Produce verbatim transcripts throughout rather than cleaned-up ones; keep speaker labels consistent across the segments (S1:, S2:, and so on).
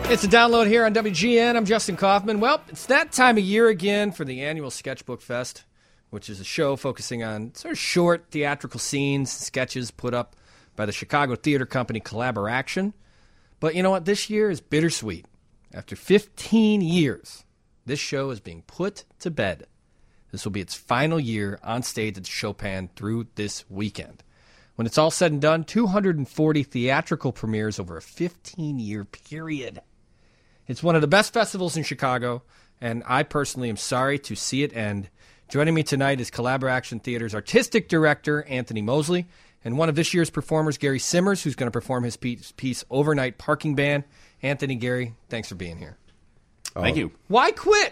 S1: It's a download here on W G N. I'm Justin Kaufman. Well, it's that time of year again for the annual Sketchbook Fest, which is a show focusing on sort of short theatrical scenes, sketches put up by the Chicago theater company Collaboraction. But you know what? This year is bittersweet. After fifteen years, this show is being put to bed. This will be its final year on stage at Chopin through this weekend. When it's all said and done, two hundred forty theatrical premieres over a fifteen-year period. It's one of the best festivals in Chicago, and I personally am sorry to see it end. Joining me tonight is Collaboraction Theater's artistic director, Anthony Mosley, and one of this year's performers, Gary Simmers, who's going to perform his piece, piece Overnight Parking Ban. Anthony, Gary, thanks for being here.
S2: Oh. Thank you.
S1: Why quit?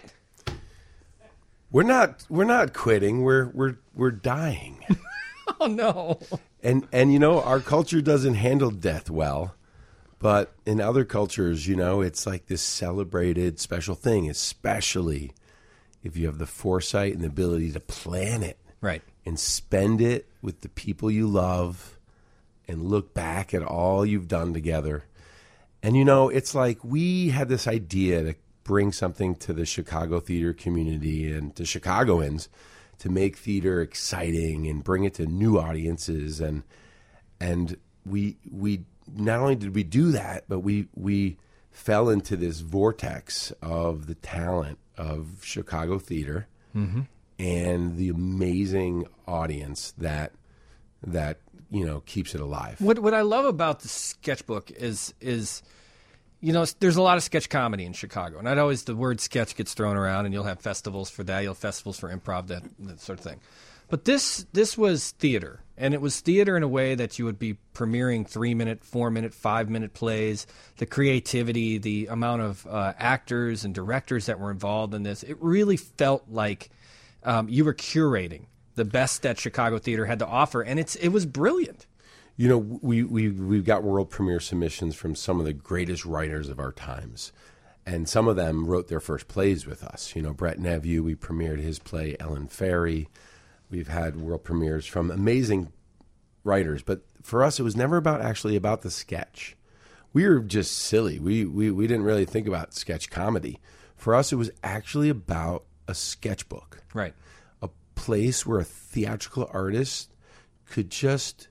S2: We're not we're not quitting. We're we're we're dying.
S1: Oh no.
S2: And and you know, our culture doesn't handle death well. But in other cultures, you know, it's like this celebrated special thing, especially if you have the foresight and the ability to plan it.
S1: Right.
S2: And spend it with the people you love and look back at all you've done together. And, you know, it's like we had this idea to bring something to the Chicago theater community and to Chicagoans to make theater exciting and bring it to new audiences. And and we we not only did we do that, but we we fell into this vortex of the talent of Chicago theater mm-hmm. and the amazing audience that that you know keeps it alive.
S1: What what I love about the sketchbook is is you know there's a lot of sketch comedy in Chicago, and I'd always the word sketch gets thrown around, and you'll have festivals for that, you'll have festivals for improv, that, that sort of thing. But this this was theater, and it was theater in a way that you would be premiering three-minute, four-minute, five-minute plays, the creativity, the amount of uh, actors and directors that were involved in this. It really felt like um, you were curating the best that Chicago theater had to offer, and it's it was brilliant.
S2: You know, we, we, we've got world premiere submissions from some of the greatest writers of our times, and some of them wrote their first plays with us. You know, Brett Neveu, we premiered his play, Ellen Ferry. We've had world premieres from amazing writers, but for us, it was never about actually about the sketch. We were just silly. We, we we didn't really think about sketch comedy. For us, it was actually about a sketchbook,
S1: right?
S2: A place where a theatrical artist could just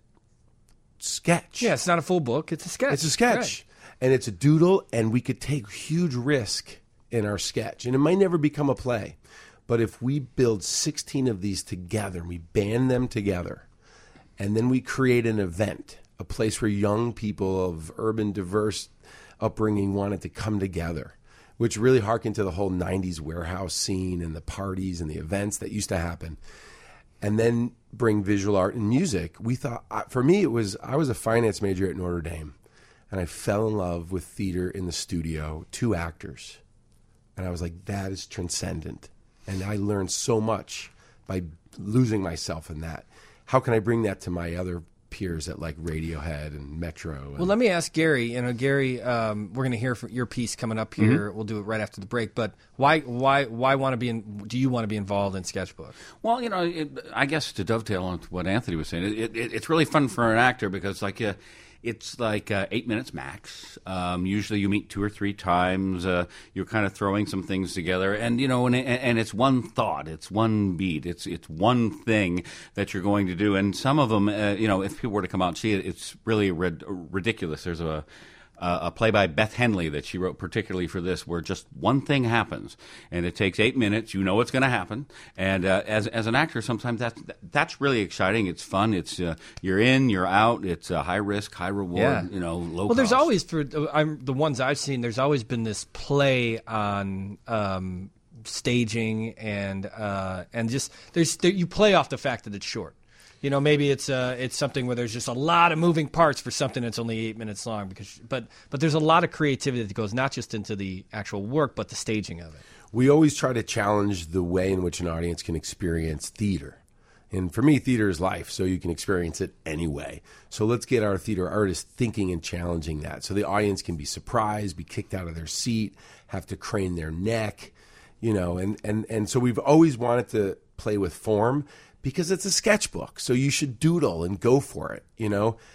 S2: sketch.
S1: Yeah, it's not a full book; it's a sketch.
S2: It's a sketch,
S1: right.
S2: And it's a doodle, and we could take huge risk in our sketch, and it might never become a play. But if we build sixteen of these together, and we band them together, and then we create an event, a place where young people of urban, diverse upbringing wanted to come together, which really harkened to the whole nineties warehouse scene and the parties and the events that used to happen, and then bring visual art and music, we thought, for me, it was, I was a finance major at Notre Dame, and I fell in love with theater in the studio, two actors. And I was like, that is transcendent. And I learned so much by losing myself in that. How can I bring that to my other peers at like Radiohead and Metro? And
S1: well, let me ask Gary. You know, Gary, um, we're going to hear from your piece coming up here. Mm-hmm. We'll do it right after the break. But why, why, why want to be? In, do you want to be involved in Sketchbook?
S3: Well, you know, it, I guess to dovetail on what Anthony was saying, it, it, it's really fun for an actor because, like, uh, it's like uh, eight minutes max. Um, usually, you meet two or three times. Uh, you're kind of throwing some things together, and you know, and, and it's one thought, it's one beat, it's it's one thing that you're going to do. And some of them, uh, you know, if people were to come out and see it, it's really rid- ridiculous. There's a Uh, a play by Beth Henley that she wrote particularly for this, where just one thing happens, and it takes eight minutes. You know what's going to happen, and uh, as as an actor, sometimes that's that's really exciting. It's fun. It's uh, you're in, you're out. It's uh, high risk, high reward.
S1: Yeah.
S3: You know, low.
S1: Well,
S3: cost.
S1: there's always for I'm, the ones I've seen. There's always been this play on um, staging and uh, and just there's there, you play off the fact that it's short. You know, maybe it's uh, it's something where there's just a lot of moving parts for something that's only eight minutes long. Because, but but there's a lot of creativity that goes not just into the actual work, but the staging of it.
S2: We always try to challenge the way in which an audience can experience theater. And for me, theater is life, so you can experience it anyway. So let's get our theater artists thinking and challenging that. So the audience can be surprised, be kicked out of their seat, have to crane their neck, you know. And, and, and so we've always wanted to play with form, because it's a sketchbook, so you should doodle and go for it, you know?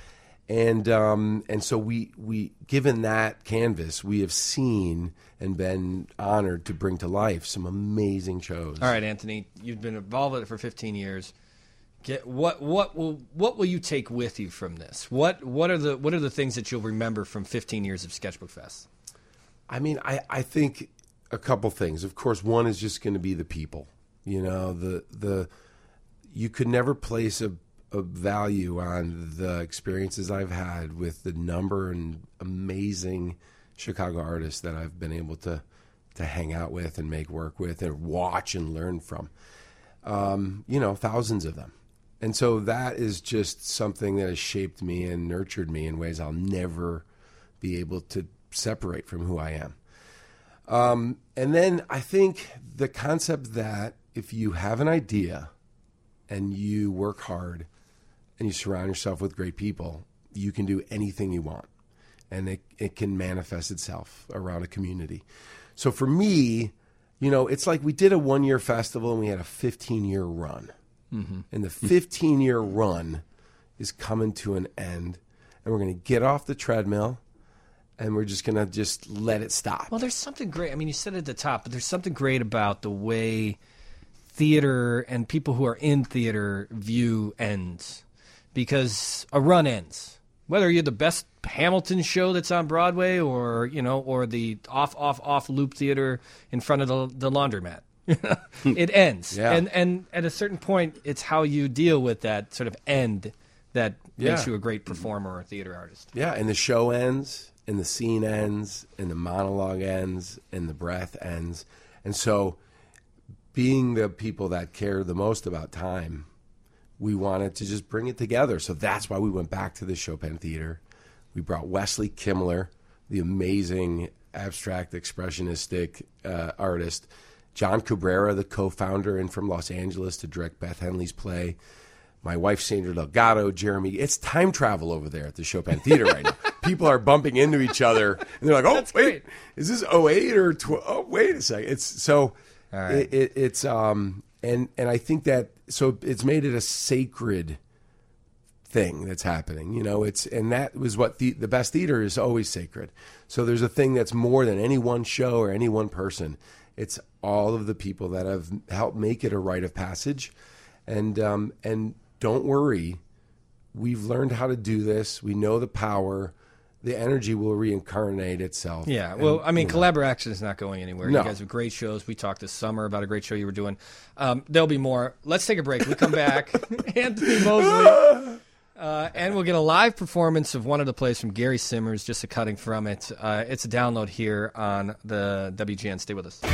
S2: And um, and so we we given that canvas, we have seen and been honored to bring to life some amazing shows.
S1: All right, Anthony, you've been involved with it for fifteen years. Get what what will what will you take with you from this? What what are the what are the things that you'll remember from fifteen years of Sketchbook Fest?
S2: I mean, I, I think a couple things. Of course, one is just going to be the people. You know, the the you could never place a a value on the experiences I've had with the number and amazing Chicago artists that I've been able to to hang out with and make work with and watch and learn from. Um, you know, thousands of them. And so that is just something that has shaped me and nurtured me in ways I'll never be able to separate from who I am. Um, and then I think the concept that if you have an idea and you work hard and you surround yourself with great people, you can do anything you want. And it, it can manifest itself around a community. So for me, you know, it's like we did a one-year festival and we had a fifteen-year run. Mm-hmm. And the fifteen-year run is coming to an end. And we're going to get off the treadmill and we're just going to just let it stop.
S1: Well, there's something great. I mean, you said it at the top, but there's something great about the way theater and people who are in theater view ends. Because a run ends. Whether you're the best Hamilton show that's on Broadway or, you know, or the off, off, off loop theater in front of the, the laundromat. It ends.
S2: Yeah.
S1: And and at a certain point, it's how you deal with that sort of end that
S2: Yeah.
S1: makes you a great performer or theater artist.
S2: Yeah, and the show ends, and the scene ends, and the monologue ends, and the breath ends. And so being the people that care the most about time, we wanted to just bring it together. So that's why we went back to the Chopin Theater. We brought Wesley Kimmler, the amazing abstract expressionistic uh, artist, John Cabrera, the co-founder, and from Los Angeles to direct Beth Henley's play. My wife, Sandra Delgado, Jeremy. It's time travel over there at the Chopin Theater right now. People are bumping into each other, and they're like, "Oh,
S1: That's
S2: wait,
S1: great.
S2: is this oh eight or twelve? Oh, wait a second." It's so,
S1: All right.
S2: it, it, it's um, and and I think that so it's made it a sacred thing that's happening. You know, it's and that was what the the best theater is always sacred. So there's a thing that's more than any one show or any one person. It's all of the people that have helped make it a rite of passage, and um, and don't worry, we've learned how to do this. We know the power. The energy will reincarnate itself.
S1: Yeah, well,
S2: And,
S1: I mean,
S2: you know,
S1: collaboration is not going anywhere.
S2: No.
S1: You guys have great shows. We talked this summer about a great show you were doing. Um, there'll be more. Let's take a break. We come back. Anthony Mosley. Uh, and we'll get a live performance of one of the plays from Gary Simmers, just a cutting from it. Uh, it's a download here on the W G N. Stay with us.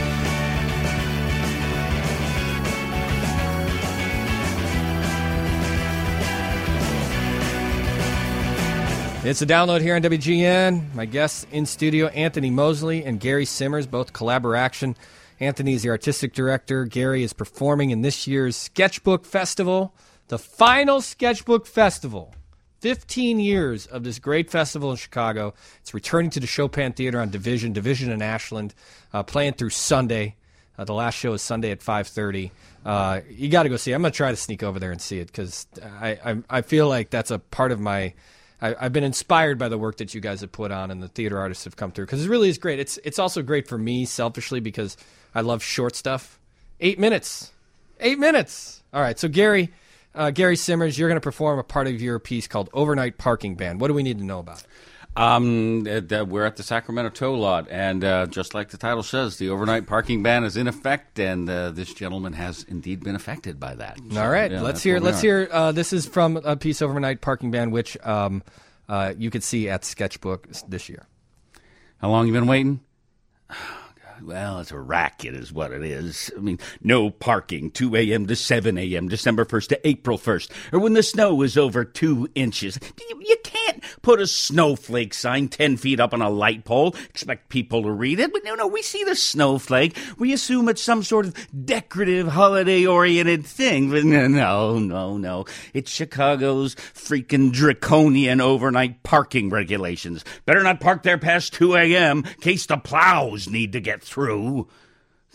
S1: It's a download here on W G N. My guests in studio, Anthony Mosley and Gary Simmers, both collaboration. Anthony is the artistic director. Gary is performing in this year's Sketchbook Festival, the final Sketchbook Festival. fifteen years of this great festival in Chicago. It's returning to the Chopin Theater on Division, Division and Ashland, uh, playing through Sunday. Uh, the last show is Sunday at five thirty. Uh, you got to go see it. I'm going to try to sneak over there and see it because I, I, I feel like that's a part of my... I, I've been inspired by the work that you guys have put on and the theater artists have come through because it really is great. It's it's also great for me selfishly because I love short stuff. Eight minutes. Eight minutes. All right, so Gary... Uh, Gary Simmers, you're going to perform a part of your piece called Overnight Parking Ban. What do we need to know about it?
S3: Um, uh, uh, we're at the Sacramento Tow Lot, and uh, just like the title says, the overnight parking ban is in effect, and uh, this gentleman has indeed been affected by that. So,
S1: All right,
S3: yeah,
S1: let's
S3: that's
S1: hear.
S3: where we
S1: Let's
S3: are.
S1: hear. Uh, this is from a piece, Overnight Parking Ban, which um, uh, you could see at Sketchbook this year.
S3: How long you been waiting? Well, it's a racket is what it is. I mean, no parking, two a.m. to seven a.m., December first to April first, or when the snow is over two inches. You, you can't put a snowflake sign ten feet up on a light pole, expect people to read it. But no, no, we see the snowflake. We assume it's some sort of decorative, holiday-oriented thing. But no, no, no, no. It's Chicago's freaking draconian overnight parking regulations. Better not park there past two a.m. in case the plows need to get through. God,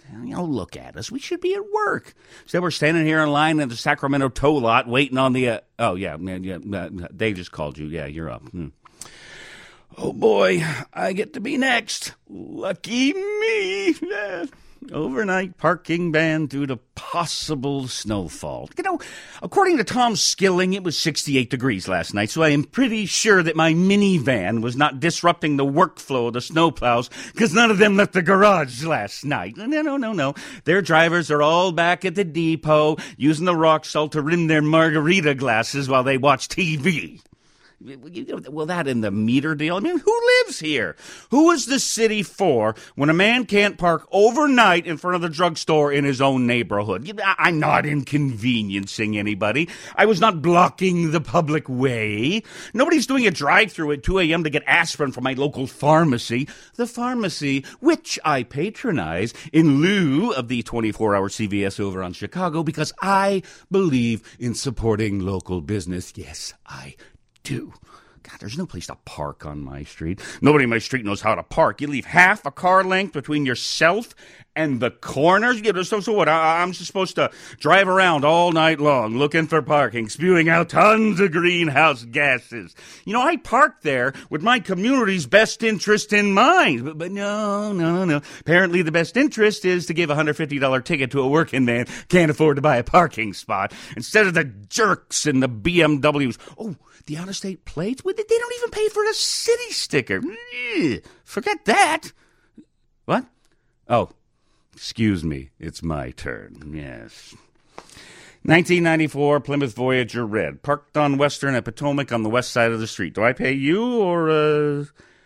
S3: You know, look at us. We should be at work. So we're standing here in line at the Sacramento tow lot waiting on the... Uh, oh, yeah, man, yeah, uh, they just called you. Yeah, you're up. Hmm. Oh, boy, I get to be next. Lucky me. Yeah. Overnight parking ban due to possible snowfall. You know, according to Tom Skilling, it was sixty-eight degrees last night, so I am pretty sure that my minivan was not disrupting the workflow of the snowplows because none of them left the garage last night. No, no, no, no. Their drivers are all back at the depot using the rock salt to rim their margarita glasses while they watch T V. Well, that in the meter deal. I mean, who lives here? Who is the city for when a man can't park overnight in front of the drugstore in his own neighborhood? I'm not inconveniencing anybody. I was not blocking the public way. Nobody's doing a drive-thru at two a.m. to get aspirin from my local pharmacy. The pharmacy, which I patronize in lieu of the twenty-four hour C V S over on Chicago because I believe in supporting local business. Yes, I do. God, there's no place to park on my street. Nobody in my street knows how to park. You leave half a car length between yourself and the corners. Yeah, so, so what? I, I'm supposed to drive around all night long looking for parking, spewing out tons of greenhouse gases. You know, I park there with my community's best interest in mind. But, but no, no, no. Apparently the best interest is to give a one hundred fifty dollars ticket to a working man can't afford to buy a parking spot instead of the jerks in the B M Ws. Oh, the out-of-state plates? They don't even pay for a city sticker. Forget that. What? Oh, excuse me. It's my turn. Yes. nineteen ninety-four Plymouth Voyager Red, parked on Western at Potomac on the west side of the street. Do I pay you or... Uh...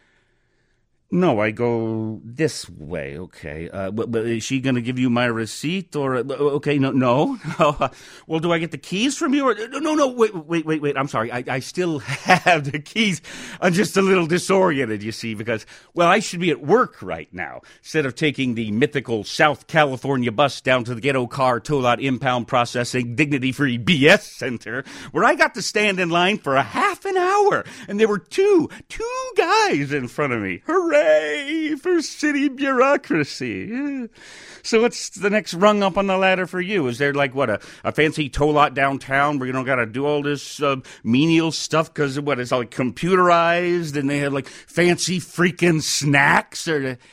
S3: No, I go this way. Okay. Uh, but, but is she going to give you my receipt or? Uh, okay, no, no. Well, do I get the keys from you or? No, no, wait, wait, wait, wait. I'm sorry. I, I still have the keys. I'm just a little disoriented, you see, because, well, I should be at work right now instead of taking the mythical South California bus down to the ghetto car tow lot impound processing dignity-free B S center where I got to stand in line for a half an hour and there were two, two guys in front of me. Hooray! For city bureaucracy. So what's the next rung up on the ladder for you? Is there like, what, a, a fancy tow lot downtown where you don't got to do all this uh, menial stuff because, what, it's all like computerized and they have like fancy freaking snacks? Or the...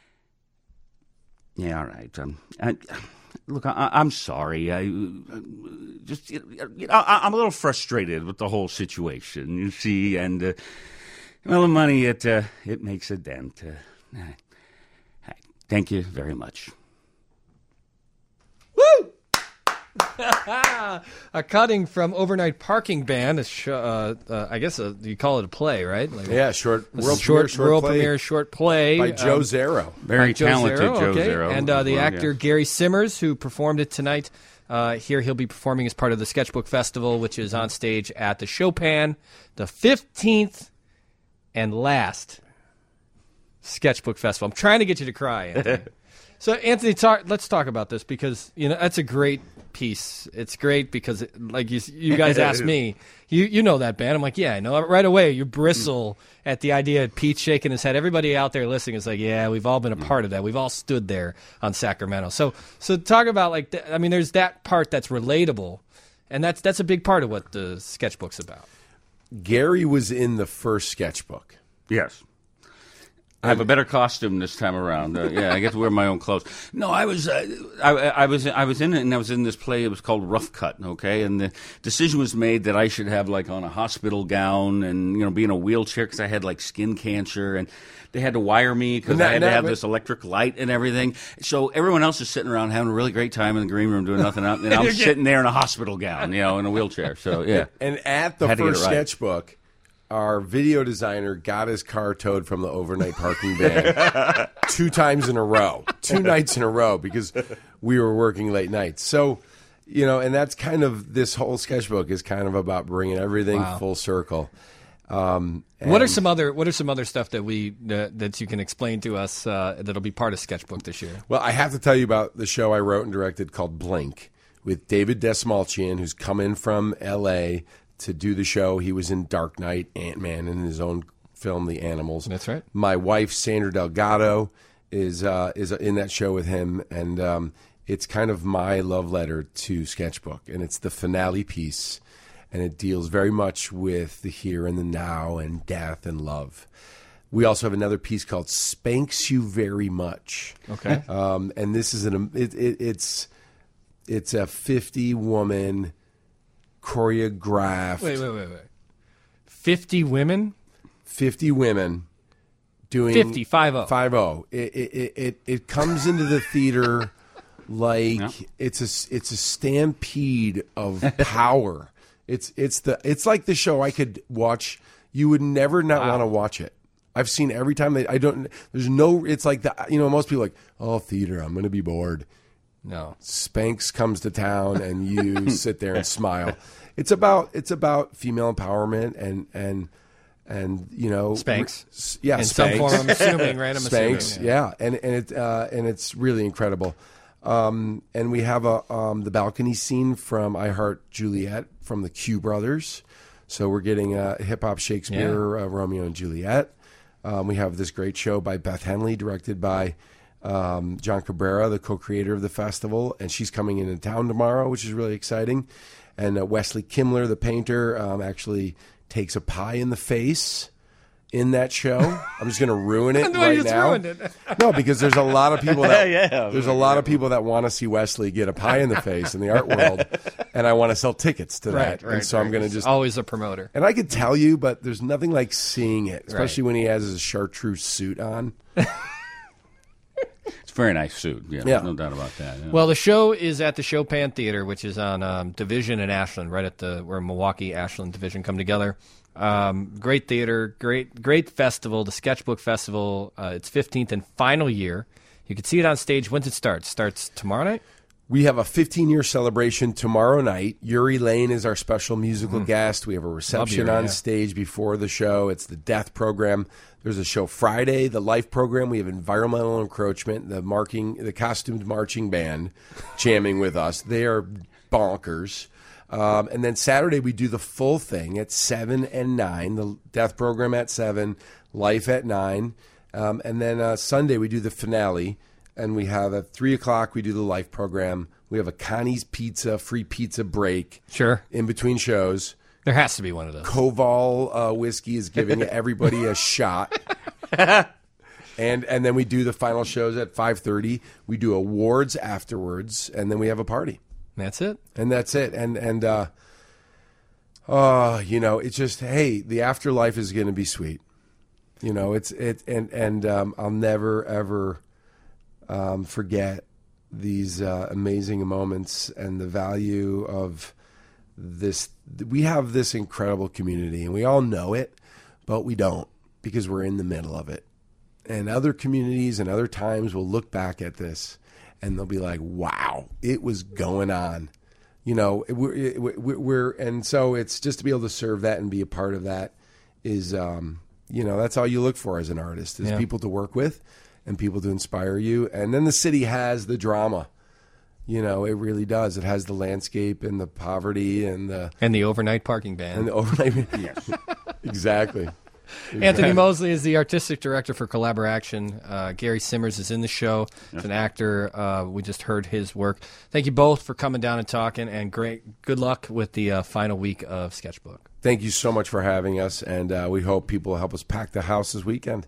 S3: Yeah, all right. Um, I, look, I, I'm sorry. I just, you know, I, I'm a little frustrated with the whole situation, you see, and... Uh, Well, the money, it uh, it makes a dent. Uh, thank you very much.
S1: Woo! A cutting from Overnight Parking Ban. A sh- uh, uh, I guess a, you call it a play, right? Like
S2: yeah, short world
S1: short,
S2: premiere, short
S1: world
S2: play
S1: premiere short play
S2: by Joe
S1: um,
S2: Zero.
S3: Very
S1: Joe
S3: talented
S1: Zero,
S3: Joe
S1: okay.
S3: Zero.
S1: And uh, the
S3: well,
S1: actor
S3: yeah.
S1: Gary Simmers, who performed it tonight. Uh, here he'll be performing as part of the Sketchbook Festival, which is on stage at the Chopin, the fifteenth and last Sketchbook Festival. I'm trying to get you to cry, Anthony. So, Anthony, talk, let's talk about this because, you know, that's a great piece. It's great because, it, like you, you guys asked me, you you know that band. I'm like, yeah, I know. Right away, you bristle at the idea of Pete shaking his head. Everybody out there listening is like, yeah, we've all been a part of that. We've all stood there on Sacramento. So, so talk about, like, the, I mean, there's that part that's relatable, and that's that's a big part of what the sketchbook's about. Gary
S2: was in the first sketchbook.
S3: Yes. I have a better costume this time around. Uh, yeah, I get to wear my own clothes. No, I was, uh, I, I was, I was in it, and I was in this play. It was called Rough Cut. Okay, and the decision was made that I should have like on a hospital gown and you know be in a wheelchair because I had like skin cancer, and they had to wire me because I had to have this electric light and everything. So everyone else is sitting around having a really great time in the green room doing nothing, and I'm sitting there in a hospital gown, you know, in a wheelchair. So yeah,
S2: and at the first right. sketchbook. Our video designer got his car towed from the overnight parking ban two times in a row, two nights in a row, because we were working late nights. So, you know, and that's kind of this whole sketchbook is kind of about bringing everything wow. full circle. Um,
S1: what are some other What are some other stuff that we uh, that you can explain to us uh, that'll be part of Sketchbook this year?
S2: Well, I have to tell you about the show I wrote and directed called Blink with David Desmalchian, who's come in from L A to do the show. He was in Dark Knight, Ant-Man, and in his own film, The Animals.
S1: That's right.
S2: My wife, Sandra Delgado, is uh, is in that show with him, and um, it's kind of my love letter to Sketchbook, and it's the finale piece, and it deals very much with the here and the now and death and love. We also have another piece called "Spanks You Very Much."
S1: Okay,
S2: um, and this is an it, it, it's it's a fifty woman choreographed.
S1: wait, wait, wait, wait. Fifty women.
S2: Fifty women. Doing
S1: fifty, five oh.
S2: five oh. It, it it it comes into the theater like
S3: Yeah.
S2: it's a it's a stampede of power. it's it's the it's like the show I could watch. You would never not
S1: Wow.
S2: want to watch it. I've seen every time they. I don't. There's no. It's like the. You know, most people are like, oh, theater. I'm going to be bored.
S1: No.
S2: Spanx comes to town and you sit there and smile. It's about it's about female empowerment and and. And you know,
S1: Spanx.
S2: s- yeah,
S1: In
S2: Spanx.
S1: some form, I'm assuming, right? I'm
S2: Spanx,
S1: assuming.
S2: yeah, and and it uh, and it's really incredible. Um, and we have a um, the balcony scene from I Heart Juliet from the Q Brothers. So we're getting a hip hop Shakespeare, uh, Romeo and Juliet. Um, we have this great show by Beth Henley, directed by um, John Cabrera, the co-creator of the festival, and she's coming into town tomorrow, which is really exciting. And uh, Wesley Kimler, the painter, um, actually takes a pie in the face in that show. I'm just going to ruin it
S1: No,
S2: right
S1: you just
S2: now.
S1: ruined it.
S2: No, because there's a lot of people that
S3: Yeah.
S2: there's a lot of people that want to see Wesley get a pie in the face in the art world, and I want to sell tickets to
S1: Right,
S2: that.
S1: right.
S2: and so I'm
S1: right.
S2: going to
S1: It's
S2: just
S1: always a promoter.
S2: and I could tell you, but there's nothing like seeing it, especially when he has his chartreuse suit on.
S3: It's a very nice suit. Yeah,
S2: Yeah.
S3: no doubt about that. Yeah.
S1: Well, the show is at the Chopin Theater, which is on um, Division and Ashland, right at the where Milwaukee Ashland Division come together. Um, great theater, great great festival, the Sketchbook Festival. Uh, its fifteenth and final year. You can see it on stage. When's it start? Starts tomorrow night.
S2: We have a fifteen-year celebration tomorrow night. Yuri Lane is our special musical guest. We have a reception
S1: Yuri,
S2: on
S1: yeah.
S2: stage before the show. It's the Death program. There's a show Friday, the Life program. We have environmental encroachment, the marking, the costumed marching band jamming with us. They are bonkers. Um, and then Saturday we do the full thing at seven and nine. The Death program at seven, Life at nine, um, and then uh, Sunday we do the finale. And we have at three o'clock, we do the Life program. We have a Connie's Pizza, free pizza break
S1: Sure,
S2: in between shows.
S1: there has to be one of those.
S2: Koval uh, whiskey is giving everybody a shot. And and then we do the final shows at five thirty. We do awards afterwards, and then we have a party.
S1: That's it.
S2: And that's it. And, and uh, oh, you know, it's just, hey, the afterlife is going to be sweet. You know, it's, it, and, and um, I'll never, ever... Um, forget these uh, amazing moments and the value of this. We have this incredible community, and we all know it, but we don't because we're in the middle of it. And other communities and other times will look back at this, and they'll be like, "Wow, it was going on." You know, we're, we're, we're and so it's just to be able to serve that and be a part of that is, um, you know, that's all you look for as an artist is
S1: Yeah.
S2: people to work with. And people to inspire you. And then the city has the drama. You know, it really does. It has the landscape and the poverty and the
S1: And the overnight parking ban.
S2: and the overnight. Yes, exactly.
S1: Anthony Mosley is the artistic director for Collaboration. Uh, Gary Simmers is in the show. He's an actor. Uh, we just heard his work. Thank you both for coming down and talking, and great good luck with the uh, final week of Sketchbook.
S2: Thank you so much for having us, and uh, we hope people will help us pack the house this weekend.